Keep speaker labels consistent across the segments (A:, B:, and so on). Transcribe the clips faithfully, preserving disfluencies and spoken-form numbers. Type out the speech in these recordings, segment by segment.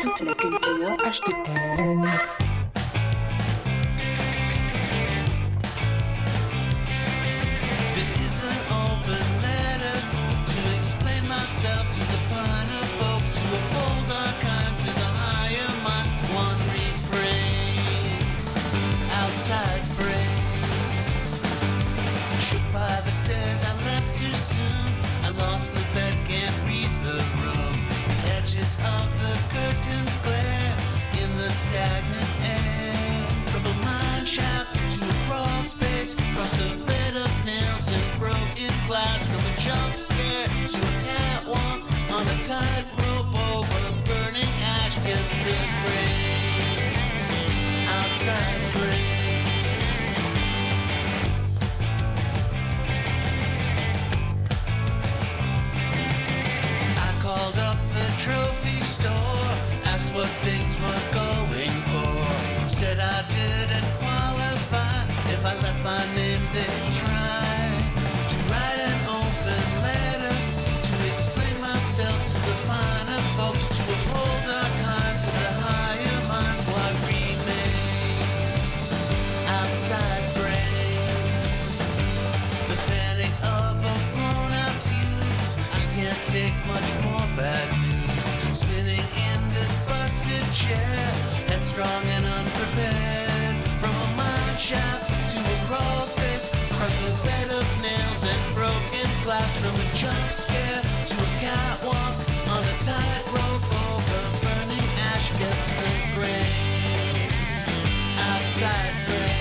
A: toute la culture H T M.
B: Tightrope over burning ash gets the rain. Outside rain. I called up the trophy store, asked what things were going for. Said I didn't qualify. If I left my name, they'd try to write an open letter to explain myself to the finer folks, to uphold our kind to the higher minds. Why remain outside brain? The panic of a blown out fuse. I can't take much more bad news. Spinning in this busted chair, headstrong and unprepared. From a mine shaft to a crawl space, across a bed of nails and broken glass. From a jump scare to a catwalk on a tightrope over burning ash gets the grain. Outside grain.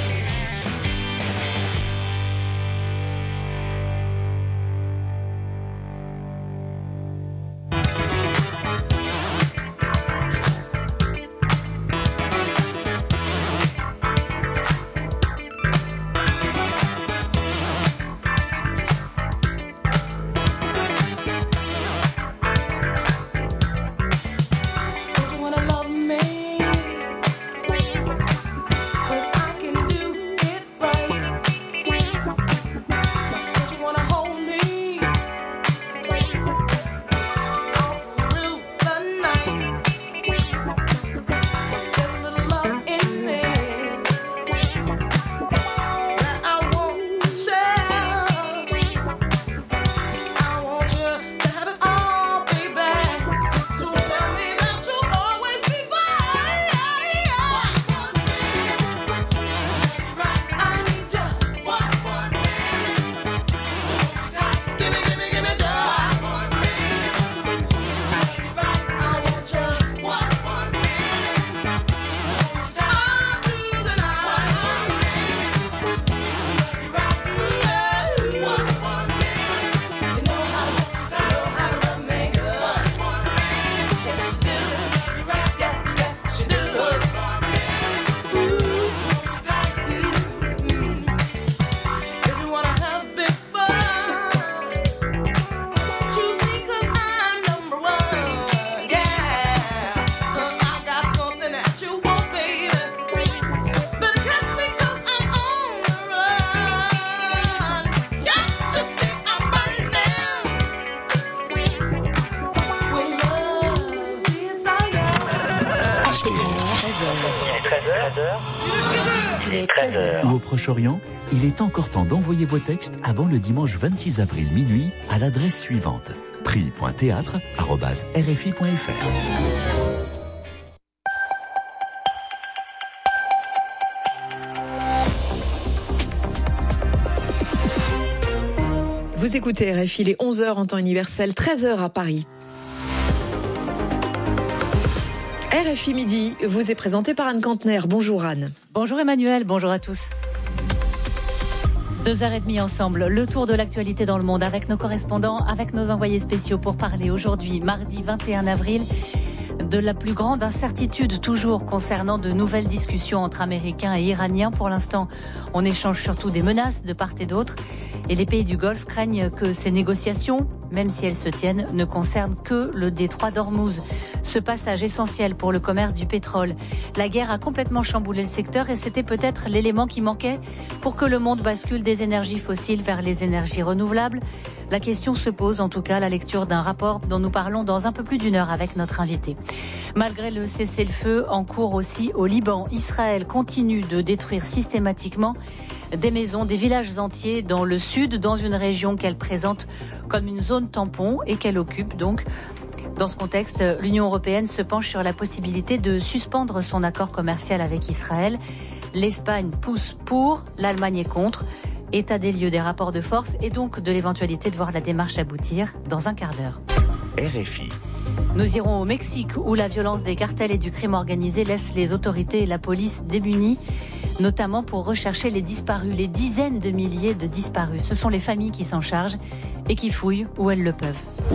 C: Ou au Proche-Orient, il est encore temps d'envoyer vos textes avant le dimanche vingt-six avril minuit à l'adresse suivante prix point théâtre arobase r f i point f r.
D: Vous écoutez R F I, il est onze heures en temps universel, treize heures à Paris. R F I Midi vous est présenté par Anne Kantner. Bonjour Anne.
E: Bonjour Emmanuel, bonjour à tous. Deux heures et demie ensemble, le tour de l'actualité dans le monde avec nos correspondants, avec nos envoyés spéciaux pour parler aujourd'hui, mardi vingt et un avril, de la plus grande incertitude toujours concernant de nouvelles discussions entre Américains et Iraniens. Pour l'instant, on échange surtout des menaces de part et d'autre. Et les pays du Golfe craignent que ces négociations, même si elles se tiennent, ne concernent que le détroit d'Ormuz. Ce passage essentiel pour le commerce du pétrole. La guerre a complètement chamboulé le secteur et c'était peut-être l'élément qui manquait pour que le monde bascule des énergies fossiles vers les énergies renouvelables. La question se pose, en tout cas, à la lecture d'un rapport dont nous parlons dans un peu plus d'une heure avec notre invité. Malgré le cessez-le-feu en cours aussi au Liban, Israël continue de détruire systématiquement des maisons, des villages entiers dans le sud, dans une région qu'elle présente comme une zone tampon et qu'elle occupe donc. Dans ce contexte, l'Union européenne se penche sur la possibilité de suspendre son accord commercial avec Israël. L'Espagne pousse pour, l'Allemagne est contre. État des lieux des rapports de force et donc de l'éventualité de voir la démarche aboutir dans un quart d'heure.
C: R F I.
E: Nous irons au Mexique où la violence des cartels et du crime organisé laisse les autorités et la police démunies, notamment pour rechercher les disparus, les dizaines de milliers de disparus. Ce sont les familles qui s'en chargent et qui fouillent où elles le peuvent.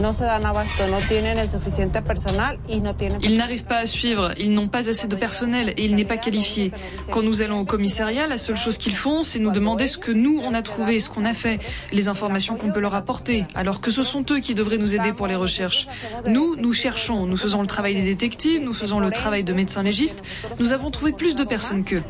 F: Ils n'arrivent pas à suivre, ils n'ont pas assez de personnel et il n'est pas qualifié. Quand nous allons au commissariat, la seule chose qu'ils font, c'est nous demander ce que nous, on a trouvé, ce qu'on a fait, les informations qu'on peut leur apporter, alors que ce sont eux qui devraient nous aider pour les recherches. Nous, nous cherchons, nous faisons le travail des détectives, nous faisons le travail de médecins légistes, nous avons trouvé plus de personnes qu'eux.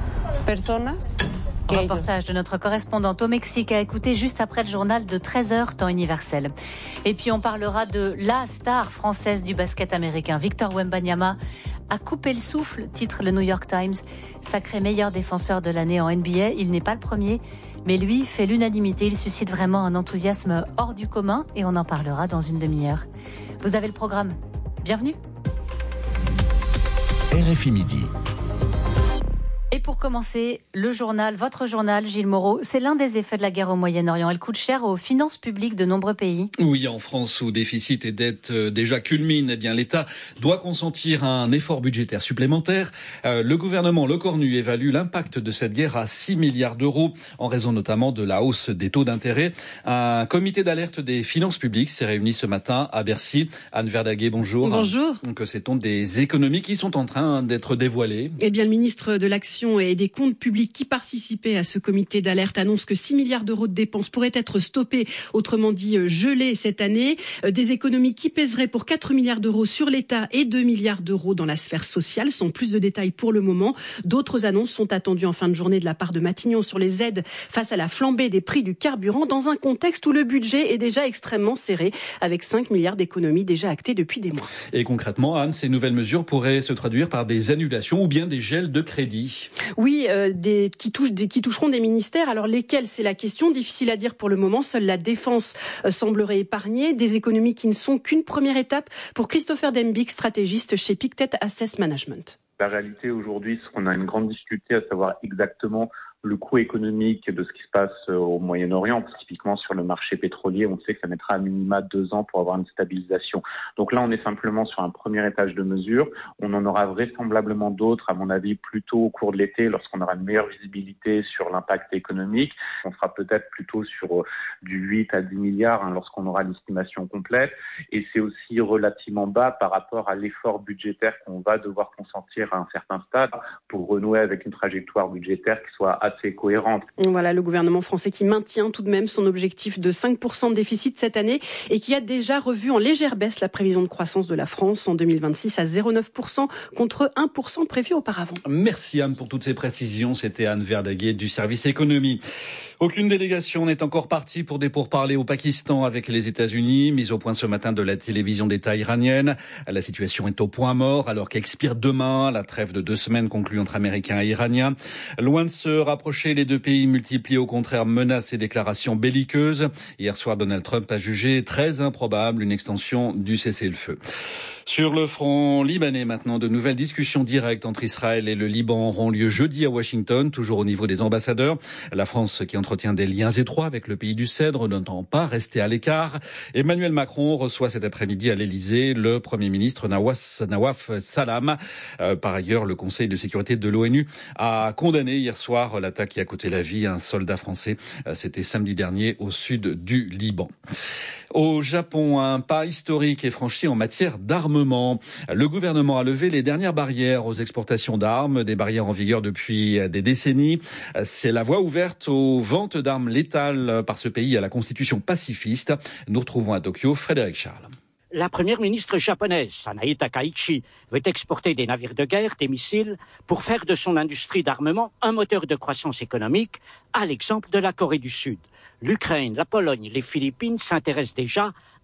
E: Reportage de notre correspondante au Mexique à écouter juste après le journal de treize heures temps universel. Et puis on parlera de la star française du basket américain. Victor Wembanyama a coupé le souffle, titre le New York Times. Sacré meilleur défenseur de l'année en N B A. Il n'est pas le premier, mais lui fait l'unanimité. Il suscite vraiment un enthousiasme hors du commun et on en parlera dans une demi-heure. Vous avez le programme. Bienvenue.
C: R F I Midi.
E: Et pour commencer, le journal, votre journal, Gilles Moreau, c'est l'un des effets de la guerre au Moyen-Orient. Elle coûte cher aux finances publiques de nombreux pays.
G: Oui, en France, où déficit et dette déjà culminent, eh bien l'État doit consentir un effort budgétaire supplémentaire. Euh, le gouvernement Le Cornu évalue l'impact de cette guerre à six milliards d'euros, en raison notamment de la hausse des taux d'intérêt. Un comité d'alerte des finances publiques s'est réuni ce matin à Bercy. Anne Verdaguet, bonjour.
H: Bonjour.
G: Que sait-on des économies qui sont en train d'être dévoilées?
H: Eh bien, le ministre de l'Action et des comptes publics qui participait à ce comité d'alerte annonce que six milliards d'euros de dépenses pourraient être stoppés, autrement dit gelés cette année. Des économies qui pèseraient pour quatre milliards d'euros sur l'État et deux milliards d'euros dans la sphère sociale. Sans plus de détails pour le moment. D'autres annonces sont attendues en fin de journée de la part de Matignon sur les aides face à la flambée des prix du carburant dans un contexte où le budget est déjà extrêmement serré avec cinq milliards d'économies déjà actées depuis des mois.
G: Et concrètement, Anne, ces nouvelles mesures pourraient se traduire par des annulations ou bien des gels de crédit.
H: Oui, euh, des, qui, touchent, des, qui toucheront des ministères. Alors lesquels, c'est la question. Difficile à dire pour le moment. Seule la défense euh, semblerait épargnée. Des économies qui ne sont qu'une première étape pour Christopher Dembick, stratégiste chez Pictet Asset Management.
I: La réalité aujourd'hui, c'est qu'on a une grande difficulté à savoir exactement le coût économique de ce qui se passe au Moyen-Orient. Typiquement sur le marché pétrolier, on sait que ça mettra à minima deux ans pour avoir une stabilisation. Donc là, on est simplement sur un premier étage de mesure. On en aura vraisemblablement d'autres, à mon avis, plutôt au cours de l'été, lorsqu'on aura une meilleure visibilité sur l'impact économique. On sera peut-être plutôt sur du huit à dix milliards hein, lorsqu'on aura l'estimation complète. Et c'est aussi relativement bas par rapport à l'effort budgétaire qu'on va devoir consentir à un certain stade pour renouer avec une trajectoire budgétaire qui soit assez cohérente.
H: Voilà le gouvernement français qui maintient tout de même son objectif de cinq pour cent de déficit cette année et qui a déjà revu en légère baisse la prévision de croissance de la France en deux mille vingt-six à zéro virgule neuf pour cent contre un pour cent prévu auparavant.
G: Merci Anne pour toutes ces précisions. C'était Anne Verdaguet du service économie. Aucune délégation n'est encore partie pour des pourparlers au Pakistan avec les États-Unis. Mise au point ce matin de la télévision d'État iranienne. La situation est au point mort alors qu'expire demain la trêve de deux semaines conclue entre Américains et Iraniens. Loin de se rapprocher, les deux pays multiplient au contraire menaces et déclarations belliqueuses. Hier soir, Donald Trump a jugé très improbable une extension du cessez-le-feu. Sur le front libanais maintenant, de nouvelles discussions directes entre Israël et le Liban auront lieu jeudi à Washington, toujours au niveau des ambassadeurs. La France, qui entretient des liens étroits avec le pays du Cèdre, n'entend pas rester à l'écart. Emmanuel Macron reçoit cet après-midi à l'Élysée le Premier ministre Nawaf, Nawaf Salam. Euh, par ailleurs, le Conseil de sécurité de l'ONU a condamné hier soir l'attaque qui a coûté la vie à un soldat français. Euh, c'était samedi dernier au sud du Liban. Au Japon, un pas historique est franchi en matière d'armement. Le gouvernement a levé les dernières barrières aux exportations d'armes, des barrières en vigueur depuis des décennies. C'est la voie ouverte aux ventes d'armes létales par ce pays à la constitution pacifiste. Nous retrouvons à Tokyo Frédéric Charles.
J: La première ministre japonaise, Sanae Takaichi, veut exporter des navires de guerre, des missiles, pour faire de son industrie d'armement un moteur de croissance économique, à l'exemple de la Corée du Sud. L'Ukraine, la Pologne, les Philippines s'intéressent déjà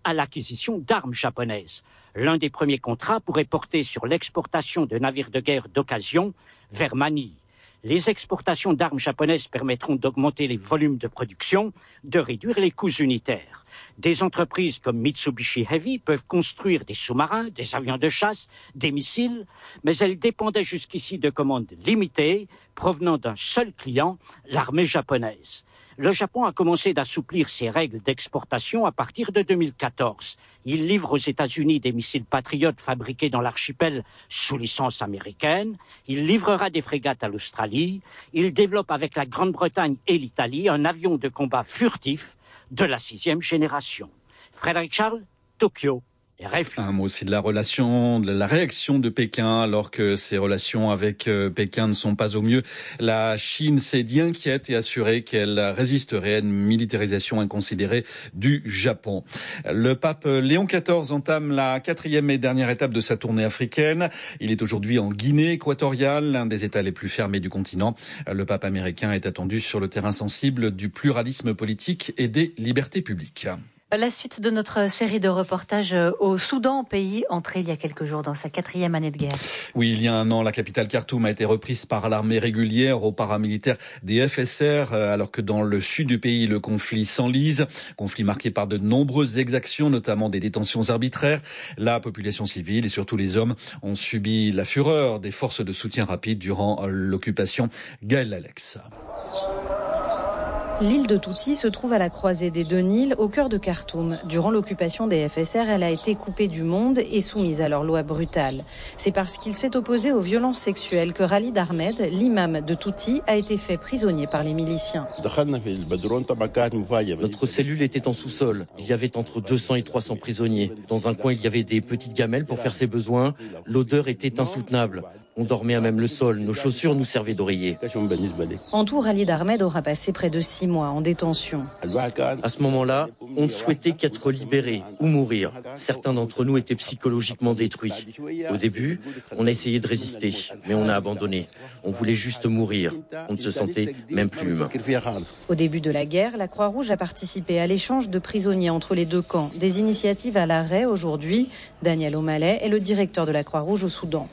J: à l'acquisition d'armes japonaises. L'un des premiers contrats pourrait porter sur l'exportation de navires de guerre d'occasion vers Manille. Les exportations d'armes japonaises permettront d'augmenter les volumes de production, de réduire les coûts unitaires. Des entreprises comme Mitsubishi Heavy peuvent construire des sous-marins, des avions de chasse, des missiles, mais elles dépendaient jusqu'ici de commandes limitées provenant d'un seul client, l'armée japonaise. Le Japon a commencé d'assouplir ses règles d'exportation à partir de deux mille quatorze. Il livre aux États-Unis des missiles patriotes fabriqués dans l'archipel sous licence américaine. Il livrera des frégates à l'Australie. Il développe avec la Grande-Bretagne et l'Italie un avion de combat furtif de la sixième génération. Frédéric Charles, Tokyo.
G: Un mot aussi de la relation, de la réaction de Pékin, alors que ses relations avec Pékin ne sont pas au mieux. La Chine s'est dit inquiète et assurée qu'elle résisterait à une militarisation inconsidérée du Japon. Le pape Léon quatorze entame la quatrième et dernière étape de sa tournée africaine. Il est aujourd'hui en Guinée équatoriale, l'un des États les plus fermés du continent. Le pape américain est attendu sur le terrain sensible du pluralisme politique et des libertés publiques.
E: La suite de notre série de reportages au Soudan, pays entré il y a quelques jours dans sa quatrième année de guerre.
G: Oui, il y a un an, la capitale Khartoum a été reprise par l'armée régulière aux paramilitaires des F S R, alors que dans le sud du pays, le conflit s'enlise. Conflit marqué par de nombreuses exactions, notamment des détentions arbitraires. La population civile et surtout les hommes ont subi la fureur des forces de soutien rapide durant l'occupation. Gaël Alex.
K: L'île de Touti se trouve à la croisée des deux Nils, au cœur de Khartoum. Durant l'occupation des F S R, elle a été coupée du monde et soumise à leurs lois brutales. C'est parce qu'il s'est opposé aux violences sexuelles que Khalid Ahmed, l'imam de Touti, a été fait prisonnier par les miliciens.
L: Notre cellule était en sous-sol. Il y avait entre deux cents et trois cents prisonniers. Dans un coin, il y avait des petites gamelles pour faire ses besoins. L'odeur était insoutenable. On dormait à même le sol. Nos chaussures nous servaient d'oreiller.
K: En tout, Khalid Ahmed aura passé près de six mois en détention.
L: À ce moment-là, on ne souhaitait qu'être libéré ou mourir. Certains d'entre nous étaient psychologiquement détruits. Au début, on a essayé de résister, mais on a abandonné. On voulait juste mourir. On ne se sentait même plus humain.
K: Au début de la guerre, la Croix-Rouge a participé à l'échange de prisonniers entre les deux camps. Des initiatives à l'arrêt aujourd'hui. Daniel O'Malley est le directeur de la Croix-Rouge au Soudan.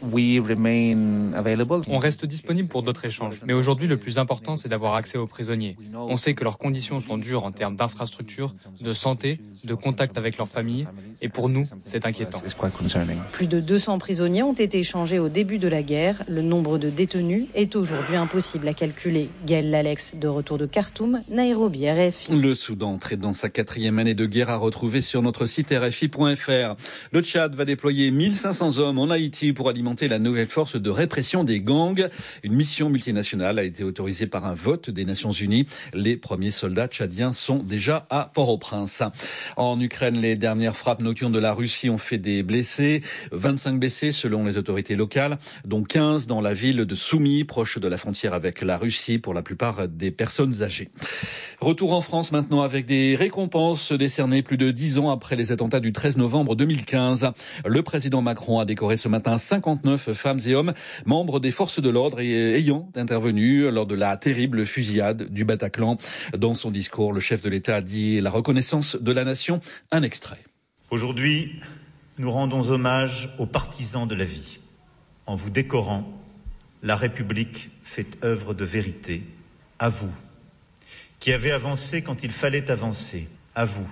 M: On reste disponible pour d'autres échanges. Mais aujourd'hui, le plus important, c'est d'avoir accès aux prisonniers. On sait que leurs conditions sont dures en termes d'infrastructures, de santé, de contact avec leurs familles. Et pour nous, c'est inquiétant.
K: Plus de deux cents prisonniers ont été échangés au début de la guerre. Le nombre de détenus est aujourd'hui impossible à calculer. Gaël Lalex, de retour de Khartoum, Nairobi, R F I.
G: Le Soudan, entré dans sa quatrième année de guerre, à retrouver sur notre site R F I point F R. Le Tchad va déployer mille cinq cents hommes en Haïti pour alimenter la nouvelle force de répression des gangs. Une mission multinationale a été autorisée par un vote des Nations Unies. Les premiers soldats tchadiens sont déjà à Port-au-Prince. En Ukraine, les dernières frappes nocturnes de la Russie ont fait des blessés. vingt-cinq blessés selon les autorités locales, dont quinze dans la ville de Soumy, proche de la frontière avec la Russie, pour la plupart des personnes âgées. Retour en France maintenant avec des récompenses décernées plus de dix ans après les attentats du treize novembre deux mille quinze. Le président Macron a décoré ce matin cinquante-neuf femmes et hommes membres des forces de l'ordre et ayant intervenu lors de la terrible fusillade du Bataclan. Dans son discours, le chef de l'État a dit la reconnaissance de la nation. Un extrait.
N: Aujourd'hui, nous rendons hommage aux partisans de la vie. En vous décorant, la République fait œuvre de vérité. À vous, qui avez avancé quand il fallait avancer. À vous,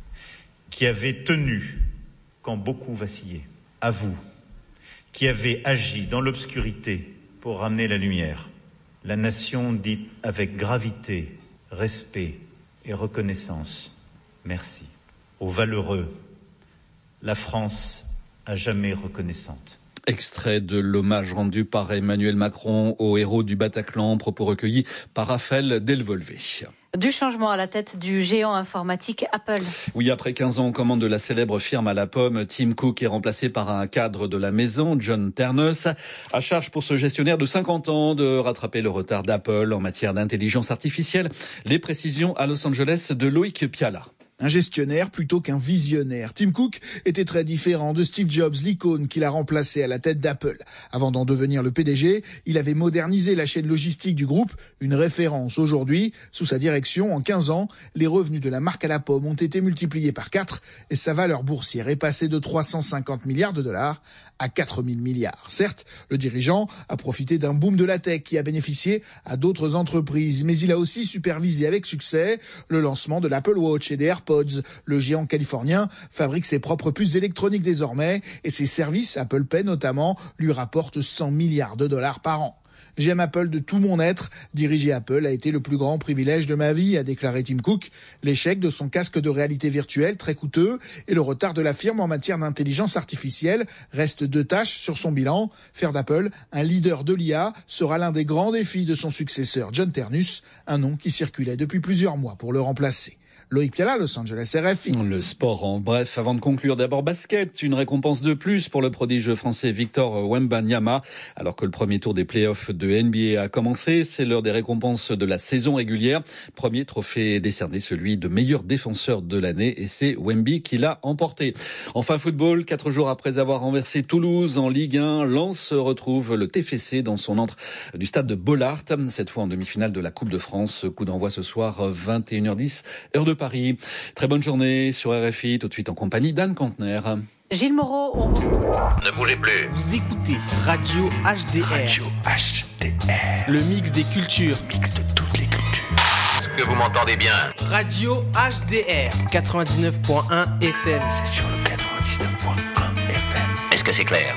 N: qui avez tenu quand beaucoup vacillaient. À vous, qui avez agi dans l'obscurité pour ramener la lumière. La nation dit avec gravité, respect et reconnaissance, merci. Aux valeureux, la France à jamais reconnaissante.
G: Extrait de l'hommage rendu par Emmanuel Macron aux héros du Bataclan, propos recueillis par Raphaël Delvolvé.
E: Du changement à la tête du géant informatique Apple.
G: Oui, après quinze ans aux commandes de la célèbre firme à la pomme, Tim Cook est remplacé par un cadre de la maison, John Ternus. À charge pour ce gestionnaire de cinquante ans de rattraper le retard d'Apple en matière d'intelligence artificielle. Les précisions à Los Angeles de Loïc Piala.
O: Un gestionnaire plutôt qu'un visionnaire. Tim Cook était très différent de Steve Jobs, l'icône qu'il a remplacé à la tête d'Apple. Avant d'en devenir le P D G, il avait modernisé la chaîne logistique du groupe, une référence aujourd'hui. Sous sa direction, en quinze ans, les revenus de la marque à la pomme ont été multipliés par quatre et sa valeur boursière est passée de trois cent cinquante milliards de dollars à quatre mille milliards. Certes, le dirigeant a profité d'un boom de la tech qui a bénéficié à d'autres entreprises, mais il a aussi supervisé avec succès le lancement de l'Apple Watch et des AirPods. Le géant californien fabrique ses propres puces électroniques désormais et ses services, Apple Pay notamment, lui rapportent cent milliards de dollars par an. J'aime Apple de tout mon être. Diriger Apple a été le plus grand privilège de ma vie, a déclaré Tim Cook. L'échec de son casque de réalité virtuelle, très coûteux, et le retard de la firme en matière d'intelligence artificielle restent deux tâches sur son bilan. Faire d'Apple un leader de l'I A sera l'un des grands défis de son successeur, John Ternus, un nom qui circulait depuis plusieurs mois pour le remplacer. Loïc Piala, Los Angeles, R F I.
G: Le sport en bref, avant de conclure, d'abord basket. Une récompense de plus pour le prodige français Victor Wembanyama. Alors que le premier tour des playoffs de N B A a commencé, c'est l'heure des récompenses de la saison régulière. Premier trophée décerné, celui de meilleur défenseur de l'année, et c'est Wemby qui l'a emporté. Enfin football, quatre jours après avoir renversé Toulouse en Ligue un, Lens retrouve le T F C dans son antre du stade de Bollaert, cette fois en demi-finale de la Coupe de France. Coup d'envoi ce soir, vingt et une heures dix, heure de Paris. Très bonne journée sur R F I, tout de suite en compagnie d'Anne Cantner.
E: Gilles Moreau, on...
P: Ne bougez plus.
A: Vous écoutez Radio H D R.
P: Radio H D R.
A: Le mix des cultures.
P: Mix de toutes les cultures. Est-ce que vous m'entendez bien?
A: Radio H D R. quatre-vingt-dix-neuf point un F M.
P: C'est sur le quatre-vingt-dix-neuf point un F M. Est-ce que c'est clair?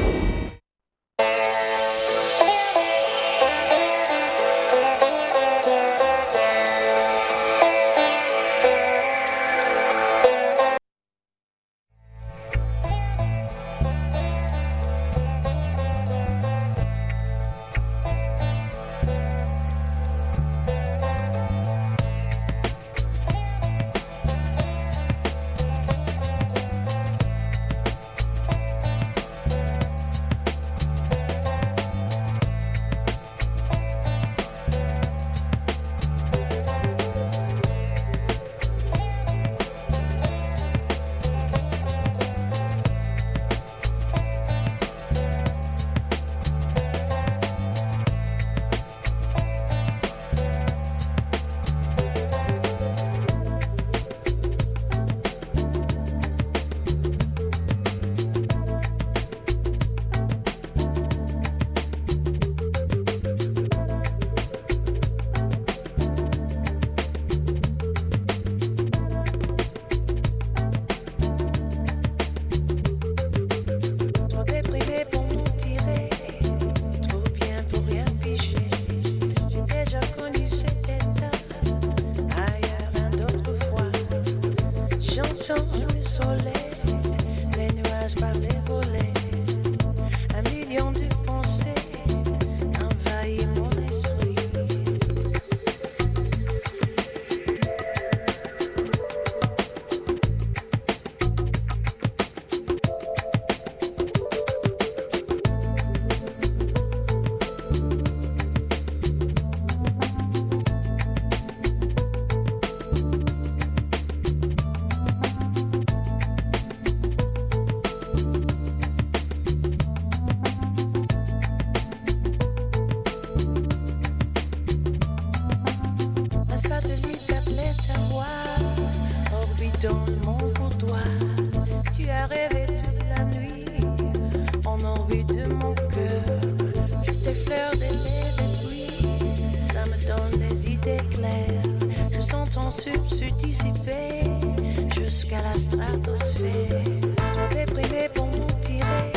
Q: Jusqu'à la stratosphère, trop déprimé pour nous tirer,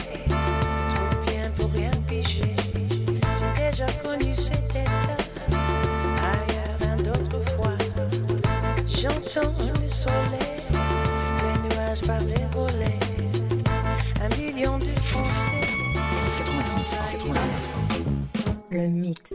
Q: trop bien pour rien piger. J'ai déjà connu cet état, ailleurs un d'autres fois. J'entends le soleil, les nuages par les volets, un million de pensées. Le mythe.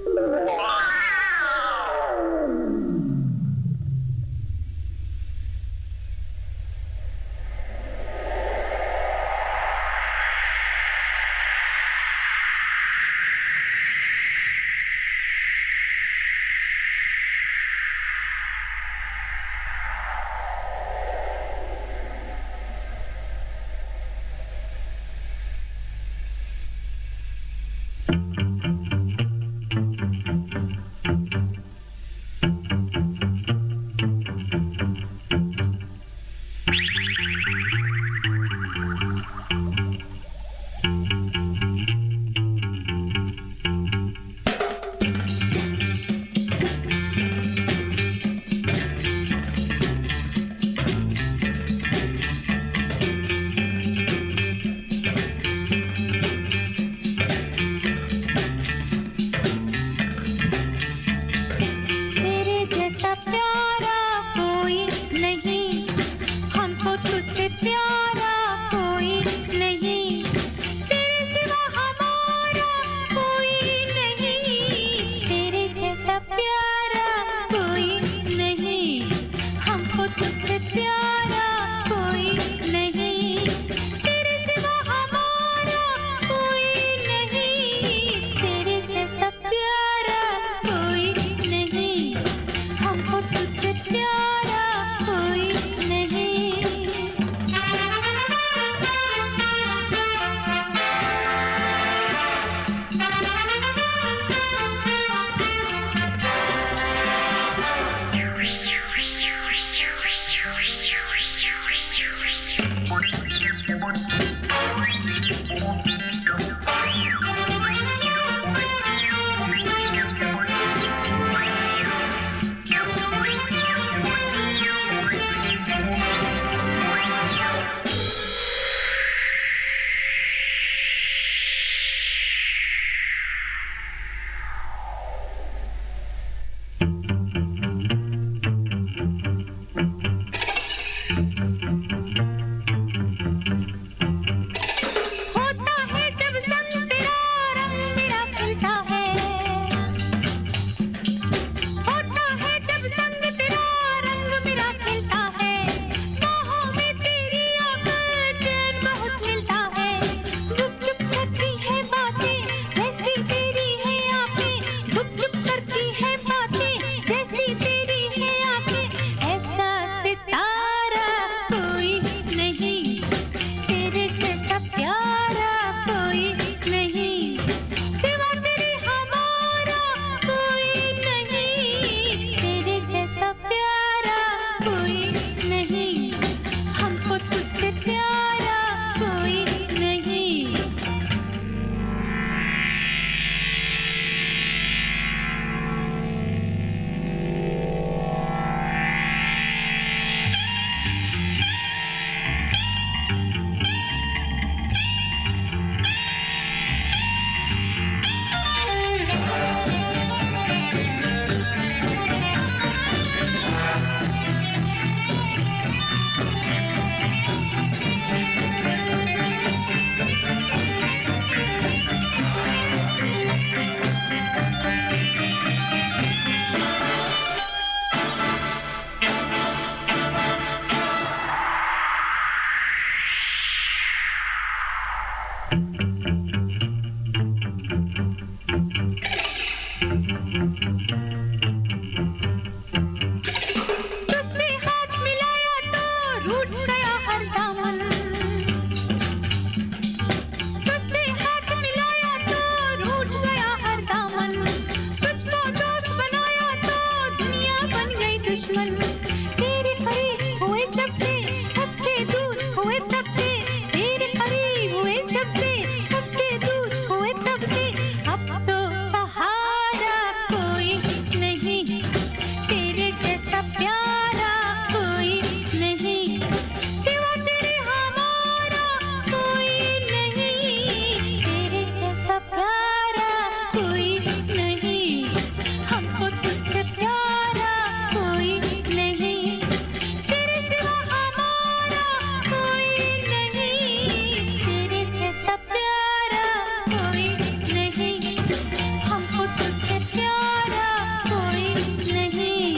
R: दुश्मन तेरे करीब हुए जब से सबसे दूर हुए तब से तेरे करीब हुए जब से सबसे दूर हुए तब से अब तो सहारा कोई नहीं तेरे जैसा प्यारा कोई नहीं सिवा तेरे हमारा कोई नहीं तेरे जैसा प्यारा कोई नहीं हमको तुझसे प्यारा कोई नहीं तेरे सिवा हमारा कोई नहीं तेरे जैसा प्यारा कोई नहीं हमको तुझसे प्यारा कोई नहीं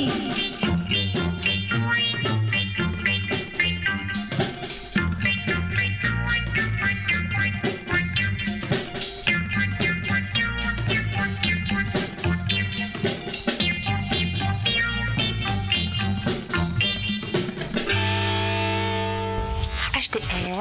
Q: H T R.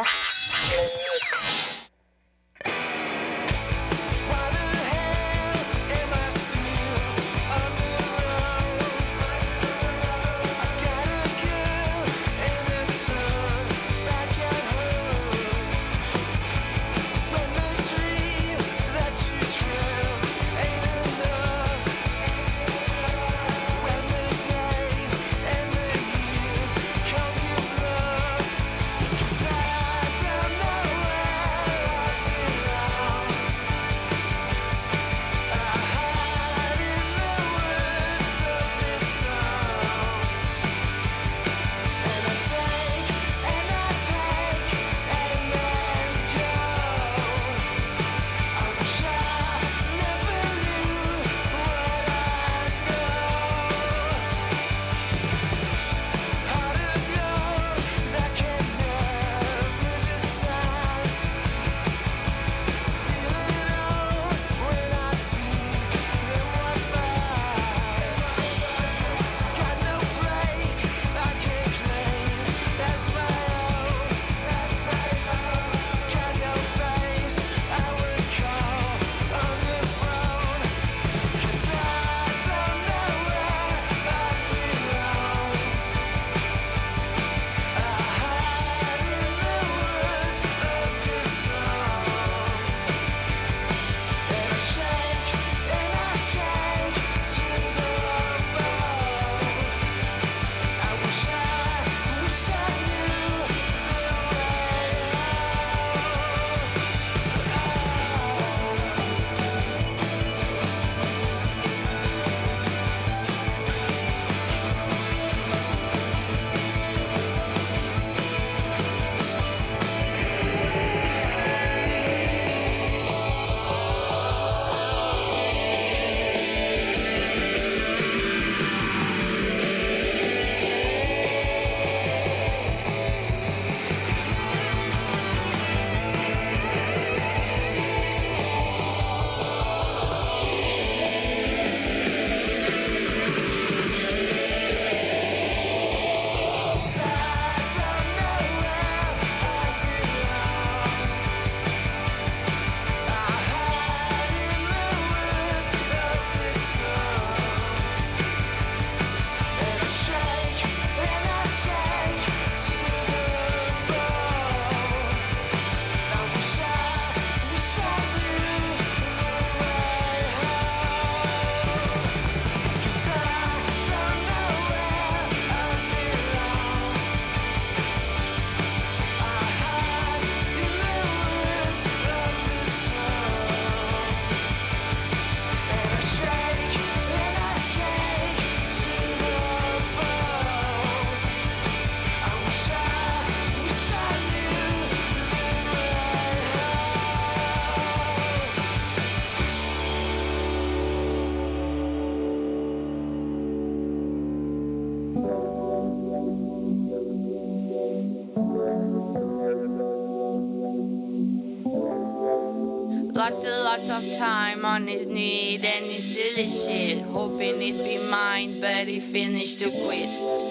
S: Lost a lot of time on his need and his silly shit, hoping it'd be mine, but he finished to quit.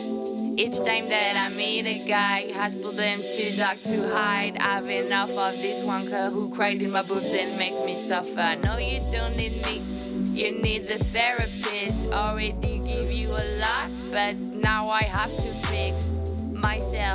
S: Each time that I meet a guy, has problems too dark to hide. I've enough of this wanker who cried in my boobs and make me suffer. No, you don't need me, you need the therapist. Already give you a lot, but now I have to